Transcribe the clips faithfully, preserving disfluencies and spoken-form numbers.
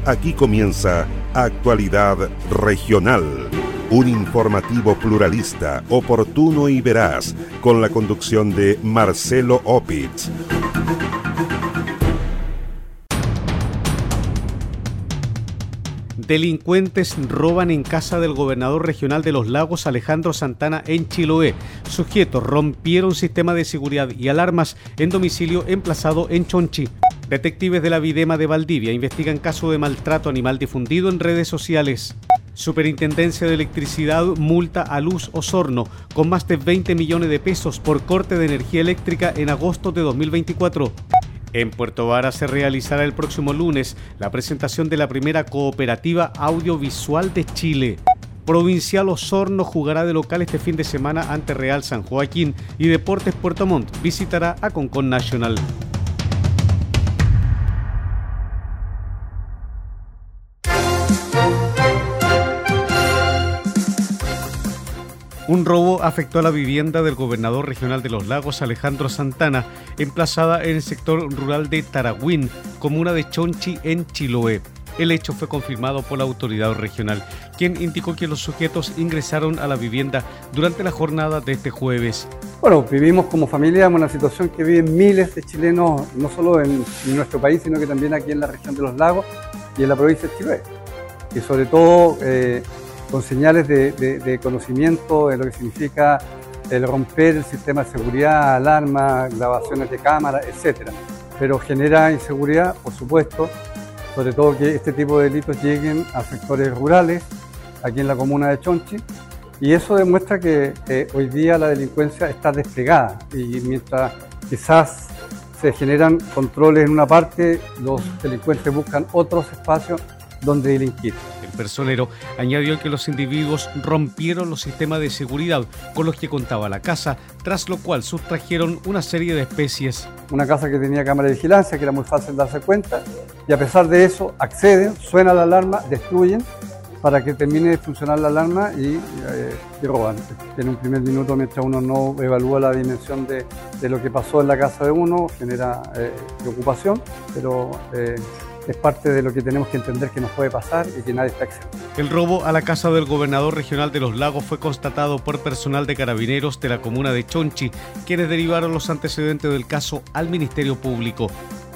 Aquí comienza Actualidad Regional, un informativo pluralista, oportuno y veraz, con la conducción de Marcelo Opitz. Delincuentes roban en casa del gobernador regional de Los Lagos, Alejandro Santana, en Chiloé. Sujetos rompieron sistema de seguridad y alarmas en domicilio emplazado en Chonchi. Detectives de la Videma de Valdivia investigan caso de maltrato animal difundido en redes sociales. Superintendencia de Electricidad multa a Luz Osorno con más de veinte millones de pesos por corte de energía eléctrica en agosto de dos mil veinticuatro. En Puerto Vara se realizará el próximo lunes la presentación de la primera cooperativa audiovisual de Chile. Provincial Osorno jugará de local este fin de semana ante Real San Joaquín y Deportes Puerto Montt visitará a Concón Nacional. Un robo afectó a la vivienda del gobernador regional de Los Lagos, Alejandro Santana, emplazada en el sector rural de Taragüín, comuna de Chonchi, en Chiloé. El hecho fue confirmado por la autoridad regional, quien indicó que los sujetos ingresaron a la vivienda durante la jornada de este jueves. Bueno, vivimos como familia una situación que viven miles de chilenos, no solo en, en nuestro país, sino que también aquí en la región de Los Lagos y en la provincia de Chiloé. Y sobre todo eh, con señales de, de, de conocimiento de lo que significa el romper el sistema de seguridad, alarmas, grabaciones de cámara, etcétera. Pero genera inseguridad, por supuesto, sobre todo que este tipo de delitos lleguen a sectores rurales, aquí en la comuna de Chonchi, y eso demuestra que eh, hoy día la delincuencia está desplegada, y mientras quizás se generan controles en una parte, los delincuentes buscan otros espacios donde delinquir. El personero añadió que los individuos rompieron los sistemas de seguridad con los que contaba la casa, tras lo cual sustrajeron una serie de especies. Una casa que tenía cámara de vigilancia, que era muy fácil darse cuenta, y a pesar de eso acceden, suena la alarma, destruyen para que termine de funcionar la alarma y, eh, y roban. En un primer minuto, mientras uno no evalúa la dimensión de, de lo que pasó en la casa de uno, genera eh, preocupación, pero eh, es parte de lo que tenemos que entender que nos puede pasar y que nadie está exento. El robo a la casa del gobernador regional de Los Lagos fue constatado por personal de carabineros de la comuna de Chonchi, quienes derivaron los antecedentes del caso al Ministerio Público.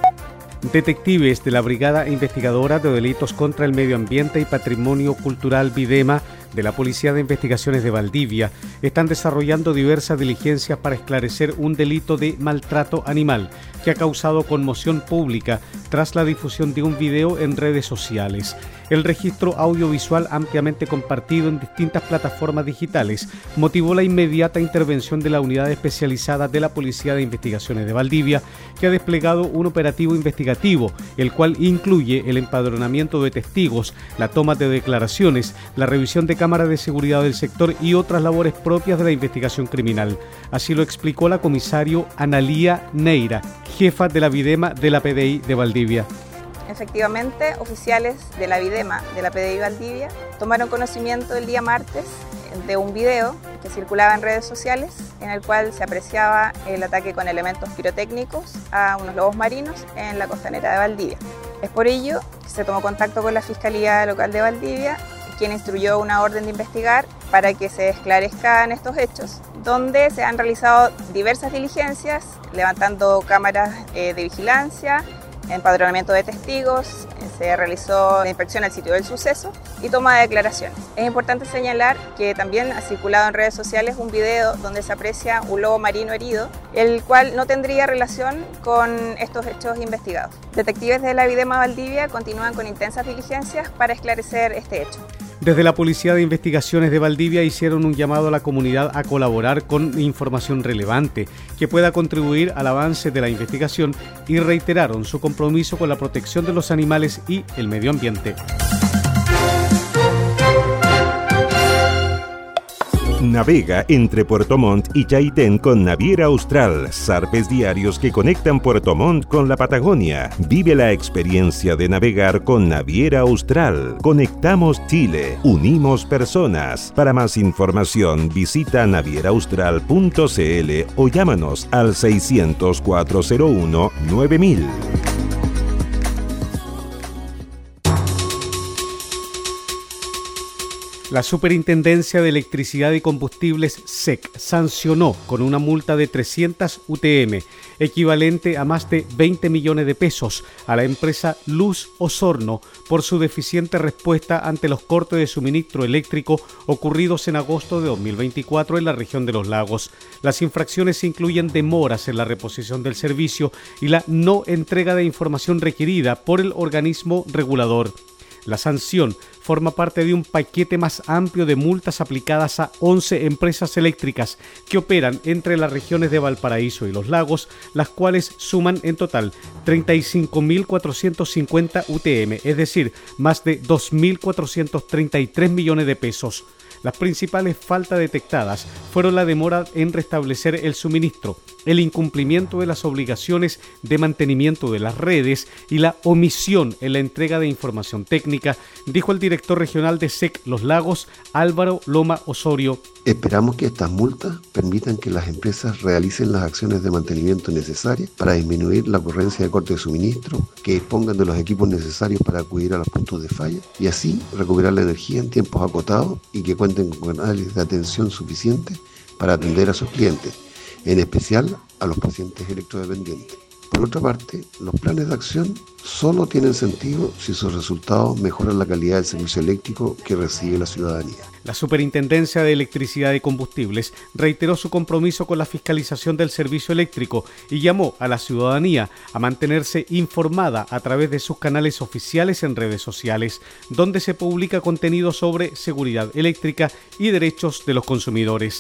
Detectives de la Brigada Investigadora de Delitos contra el Medio Ambiente y Patrimonio Cultural Videma de la Policía de Investigaciones de Valdivia están desarrollando diversas diligencias para esclarecer un delito de maltrato animal que ha causado conmoción pública tras la difusión de un video en redes sociales. El registro audiovisual ampliamente compartido en distintas plataformas digitales motivó la inmediata intervención de la Unidad Especializada de la Policía de Investigaciones de Valdivia, que ha desplegado un operativo investigativo, el cual incluye el empadronamiento de testigos, la toma de declaraciones, la revisión de cámaras de seguridad del sector y otras labores propias de la investigación criminal. Así lo explicó la comisario Analía Neira, jefa de la Videma de la P D I de Valdivia. Efectivamente, oficiales de la Videma de la P D I Valdivia tomaron conocimiento el día martes de un video que circulaba en redes sociales en el cual se apreciaba el ataque con elementos pirotécnicos a unos lobos marinos en la costanera de Valdivia. Es por ello que se tomó contacto con la Fiscalía Local de Valdivia, quien instruyó una orden de investigar para que se esclarezcan estos hechos, donde se han realizado diversas diligencias, levantando cámaras eh, de vigilancia, empadronamiento de testigos, se realizó la inspección al sitio del suceso y toma de declaraciones. Es importante señalar que también ha circulado en redes sociales un video donde se aprecia un lobo marino herido, el cual no tendría relación con estos hechos investigados. Detectives de la Videma Valdivia continúan con intensas diligencias para esclarecer este hecho. Desde la Policía de Investigaciones de Valdivia hicieron un llamado a la comunidad a colaborar con información relevante que pueda contribuir al avance de la investigación y reiteraron su compromiso con la protección de los animales y el medio ambiente. Navega entre Puerto Montt y Chaitén con Naviera Austral, zarpes diarios que conectan Puerto Montt con la Patagonia. Vive la experiencia de navegar con Naviera Austral. Conectamos Chile, unimos personas. Para más información visita naviera austral punto c l o llámanos al seiscientos, cuatrocientos uno, nueve mil. La Superintendencia de Electricidad y Combustibles S E C sancionó con una multa de trescientas U T M, equivalente a más de veinte millones de pesos, a la empresa Luz Osorno por su deficiente respuesta ante los cortes de suministro eléctrico ocurridos en agosto de dos mil veinticuatro en la región de los lagos. Las infracciones incluyen demoras en la reposición del servicio y la no entrega de información requerida por el organismo regulador. La sanción forma parte de un paquete más amplio de multas aplicadas a once empresas eléctricas que operan entre las regiones de Valparaíso y Los Lagos, las cuales suman en total treinta y cinco mil cuatrocientos cincuenta U T M, es decir, más de dos mil cuatrocientos treinta y tres millones de pesos. Las principales faltas detectadas fueron la demora en restablecer el suministro, el incumplimiento de las obligaciones de mantenimiento de las redes y la omisión en la entrega de información técnica, dijo el director regional de S E C Los Lagos, Álvaro Loma Osorio. Esperamos que estas multas permitan que las empresas realicen las acciones de mantenimiento necesarias para disminuir la ocurrencia de corte de suministro, que dispongan de los equipos necesarios para acudir a los puntos de falla y así recuperar la energía en tiempos acotados y que cuenten con canales de atención suficientes para atender a sus clientes, en especial a los pacientes electrodependientes. Por otra parte, los planes de acción solo tienen sentido si sus resultados mejoran la calidad del servicio eléctrico que recibe la ciudadanía. La Superintendencia de Electricidad y Combustibles reiteró su compromiso con la fiscalización del servicio eléctrico y llamó a la ciudadanía a mantenerse informada a través de sus canales oficiales en redes sociales, donde se publica contenido sobre seguridad eléctrica y derechos de los consumidores.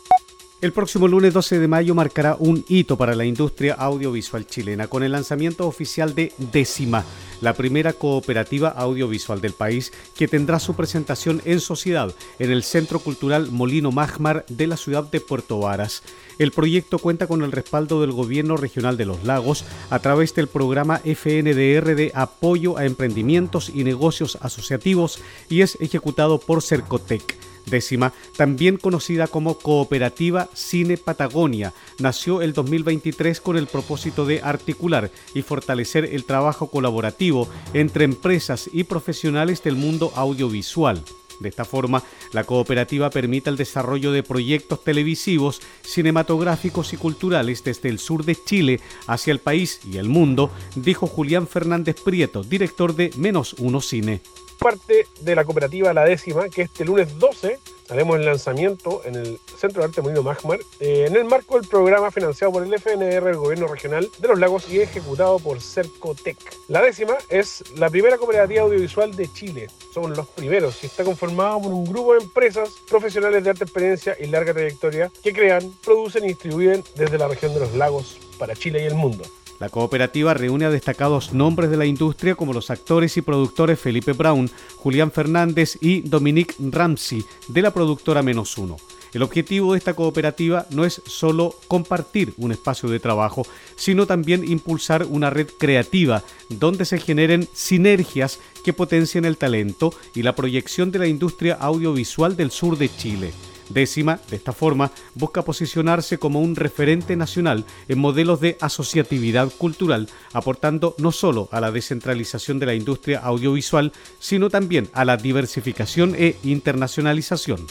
El próximo lunes doce de mayo marcará un hito para la industria audiovisual chilena con el lanzamiento oficial de Décima, la primera cooperativa audiovisual del país que tendrá su presentación en sociedad en el Centro Cultural Molino Máxmar de la ciudad de Puerto Varas. El proyecto cuenta con el respaldo del Gobierno Regional de Los Lagos a través del programa F N D R de apoyo a emprendimientos y negocios asociativos y es ejecutado por Cercotec. Décima, también conocida como Cooperativa Cine Patagonia, nació el dos mil veintitrés con el propósito de articular y fortalecer el trabajo colaborativo entre empresas y profesionales del mundo audiovisual. De esta forma, la cooperativa permite el desarrollo de proyectos televisivos, cinematográficos y culturales desde el sur de Chile hacia el país y el mundo, dijo Julián Fernández Prieto, director de Menos Uno Cine. Parte de la cooperativa La Décima, que este lunes doce haremos el lanzamiento en el Centro de Arte Molino Máxmar, eh, en el marco del programa financiado por el F N D R del Gobierno Regional de Los Lagos y ejecutado por Cercotec. La Décima es la primera cooperativa audiovisual de Chile. Somos los primeros y está conformado por un grupo de empresas profesionales de alta experiencia y larga trayectoria que crean, producen y distribuyen desde la región de Los Lagos para Chile y el mundo. La cooperativa reúne a destacados nombres de la industria como los actores y productores Felipe Brown, Julián Fernández y Dominique Ramsey de la productora Menos Uno. El objetivo de esta cooperativa no es solo compartir un espacio de trabajo, sino también impulsar una red creativa donde se generen sinergias que potencien el talento y la proyección de la industria audiovisual del sur de Chile. Décima, de esta forma, busca posicionarse como un referente nacional en modelos de asociatividad cultural, aportando no solo a la descentralización de la industria audiovisual, sino también a la diversificación e internacionalización.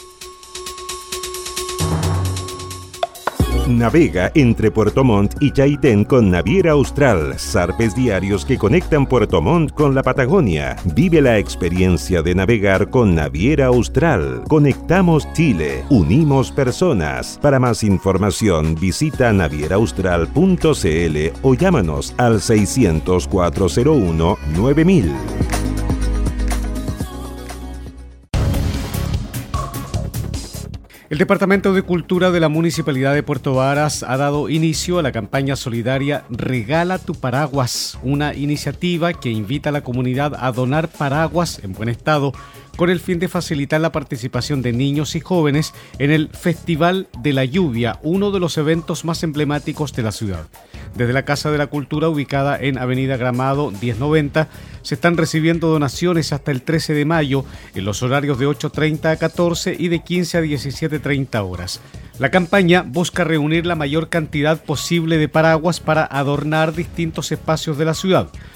Navega entre Puerto Montt y Chaitén con Naviera Austral, zarpes diarios que conectan Puerto Montt con la Patagonia. Vive la experiencia de navegar con Naviera Austral. Conectamos Chile, unimos personas. Para más información visita naviera austral punto c l o llámanos al seiscientos, cuatrocientos uno, nueve mil. El Departamento de Cultura de la Municipalidad de Puerto Varas ha dado inicio a la campaña solidaria Regala tu Paraguas, una iniciativa que invita a la comunidad a donar paraguas en buen estado con el fin de facilitar la participación de niños y jóvenes en el Festival de la Lluvia, uno de los eventos más emblemáticos de la ciudad. Desde la Casa de la Cultura, ubicada en Avenida Gramado diez noventa, se están recibiendo donaciones hasta el trece de mayo en los horarios de ocho treinta a catorce y de quince a diecisiete treinta horas. La campaña busca reunir la mayor cantidad posible de paraguas para adornar distintos espacios de la ciudad.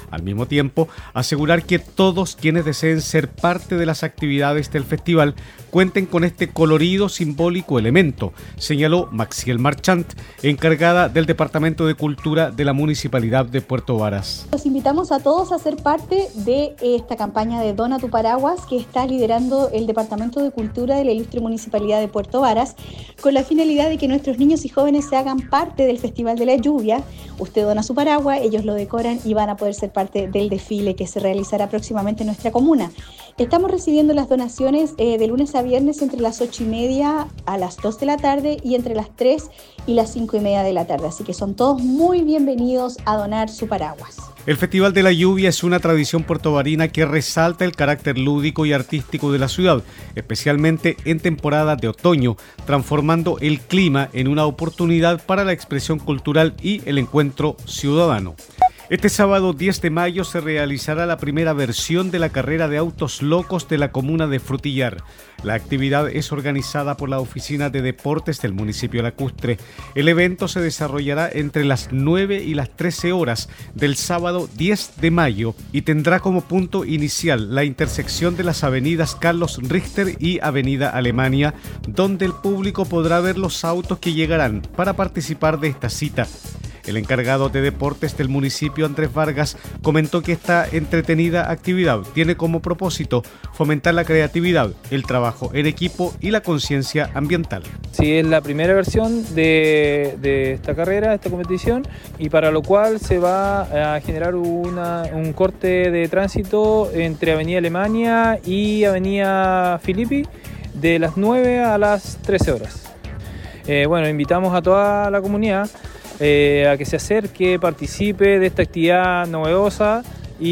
Al mismo tiempo, asegurar que todos quienes deseen ser parte de las actividades del festival cuenten con este colorido, simbólico elemento, señaló Maxiel Marchant, encargada del Departamento de Cultura de la Municipalidad de Puerto Varas. Los invitamos a todos a ser parte de esta campaña de Dona tu Paraguas que está liderando el Departamento de Cultura de la Ilustre Municipalidad de Puerto Varas, con la finalidad de que nuestros niños y jóvenes se hagan parte del Festival de la Lluvia. Usted dona su paraguas, ellos lo decoran y van a poder ser parte del desfile que se realizará próximamente en nuestra comuna. Estamos recibiendo las donaciones eh, de lunes a viernes entre las ocho y media a las dos de la tarde y entre las tres y las cinco y media de la tarde. Así que son todos muy bienvenidos a donar su paraguas. El Festival de la Lluvia es una tradición puertovarina que resalta el carácter lúdico y artístico de la ciudad, especialmente en temporada de otoño, transformando el clima en una oportunidad para la expresión cultural y el encuentro ciudadano. Este sábado diez de mayo se realizará la primera versión de la carrera de autos locos de la comuna de Frutillar. La actividad es organizada por la Oficina de Deportes del municipio lacustre. El evento se desarrollará entre las nueve y las trece horas del sábado diez de mayo y tendrá como punto inicial la intersección de las avenidas Carlos Richter y Avenida Alemania, donde el público podrá ver los autos que llegarán para participar de esta cita. El encargado de deportes del municipio, Andrés Vargas, comentó que esta entretenida actividad tiene como propósito fomentar la creatividad, el trabajo en equipo y la conciencia ambiental. Sí, es la primera versión de, de esta carrera, de esta competición, y para lo cual se va a generar una, un corte de tránsito entre Avenida Alemania y Avenida Filippi de las nueve a las trece horas. Eh, bueno, invitamos a toda la comunidad Eh, a que se acerque, participe de esta actividad novedosa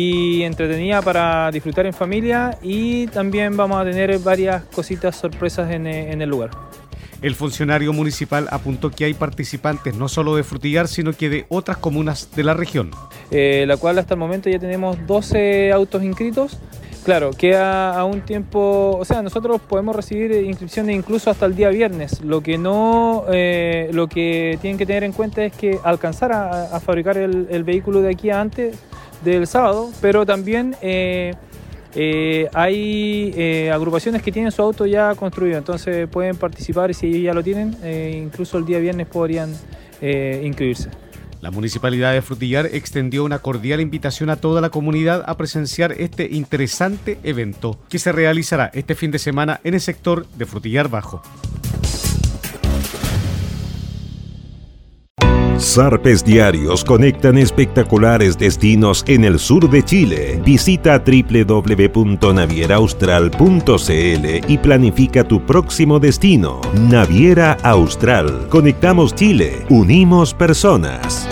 y entretenida para disfrutar en familia, y también vamos a tener varias cositas sorpresas en, en el lugar. El funcionario municipal apuntó que hay participantes no solo de Frutillar, sino que de otras comunas de la región. Eh, la cual hasta el momento ya tenemos doce autos inscritos. Claro, queda a un tiempo, o sea, nosotros podemos recibir inscripciones incluso hasta el día viernes. Lo que no, eh, lo que tienen que tener en cuenta es que alcanzar a, a fabricar el, el vehículo de aquí a antes del sábado, pero también eh, eh, hay eh, agrupaciones que tienen su auto ya construido, entonces pueden participar y si ellos ya lo tienen, eh, incluso el día viernes podrían eh, inscribirse. La Municipalidad de Frutillar extendió una cordial invitación a toda la comunidad a presenciar este interesante evento que se realizará este fin de semana en el sector de Frutillar Bajo. Zarpes Diarios conectan espectaculares destinos en el sur de Chile. Visita doble u doble u doble u punto naviera austral punto c l y planifica tu próximo destino. Naviera Austral. Conectamos Chile. Unimos personas.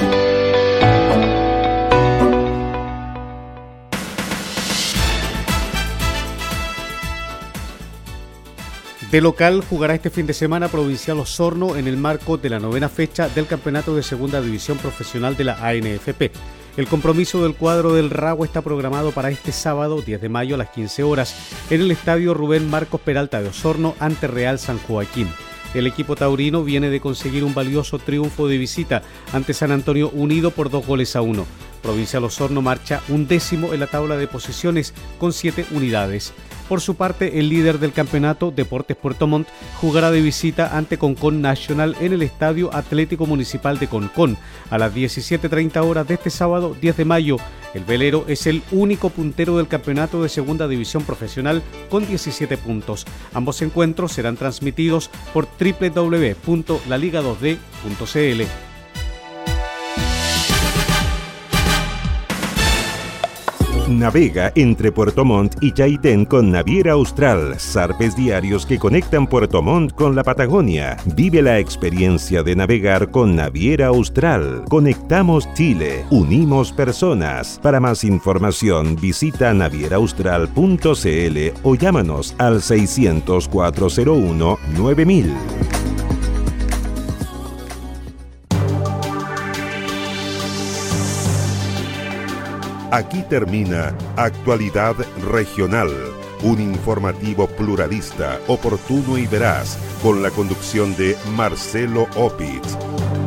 De local jugará este fin de semana Provincial Osorno en el marco de la novena fecha del Campeonato de Segunda División Profesional de la A N F P. El compromiso del cuadro del Rago está programado para este sábado diez de mayo a las quince horas en el Estadio Rubén Marcos Peralta de Osorno ante Real San Joaquín. El equipo taurino viene de conseguir un valioso triunfo de visita ante San Antonio Unido por dos goles a uno. Provincial Osorno marcha undécimo en la tabla de posiciones con siete unidades. Por su parte, el líder del campeonato, Deportes Puerto Montt, jugará de visita ante Concón National en el Estadio Atlético Municipal de Concón a las diecisiete treinta horas de este sábado diez de mayo. El velero es el único puntero del campeonato de Segunda División Profesional con diecisiete puntos. Ambos encuentros serán transmitidos por doble u doble u doble u punto la liga dos d punto c l. Navega entre Puerto Montt y Chaitén con Naviera Austral, zarpes diarios que conectan Puerto Montt con la Patagonia. Vive la experiencia de navegar con Naviera Austral. Conectamos Chile, unimos personas. Para más información visita naviera austral punto c l o llámanos al seiscientos cuatro cero uno nueve mil. Aquí termina Actualidad Regional, un informativo pluralista, oportuno y veraz, con la conducción de Marcelo Opitz.